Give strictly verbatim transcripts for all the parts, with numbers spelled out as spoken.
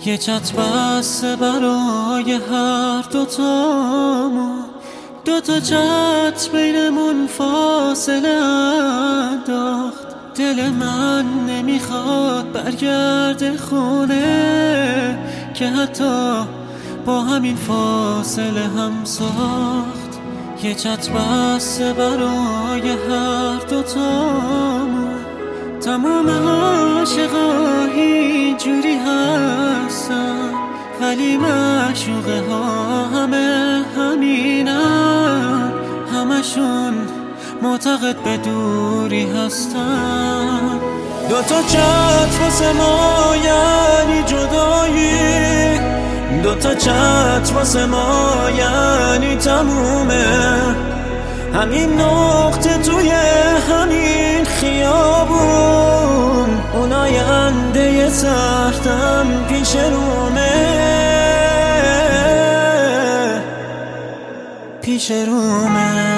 یه چت بسته برای هر دوتامون، دوتا چت بینمون فاصله انداخت. دل من نمیخواد برگرده خونه که حتی با همین فاصله هم ساخت. یه چت بسته برای هر دوتامون، تمام عاشقا اینجوری هستن، ولی معشوقه ها همه همینن، همشون معتقد به دوری هستن. دوتا چت واسه ما یعنی جدایی، دوتا چت واسه ما یعنی تمومه. همین نقطه توی همین خیابون، اون آینده سختم پیش رومه، پیش رومه.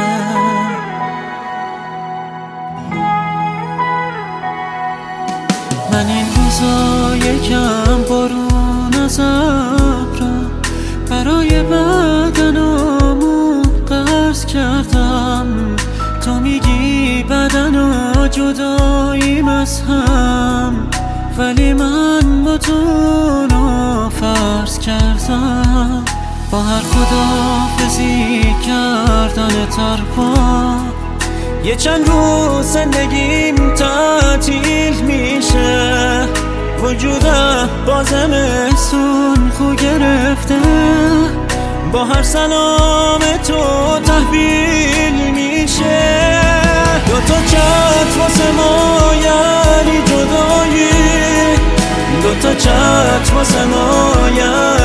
من این روزا یکم بارون از ابرم برای بدنمون قرض کردم. تو میگی بدن و جداییم از هم، ولی من با تو رو فرض کردم. با هر خداحافظی کردن ترپا یه چند روز زندگیم تعطیل میشه. وجودم با زمستون خو گرفته، با هر سلام تو تحویل میشه. دوتا چت واسه ما یعنی جدایی، دوتا چت واسه ما یعنی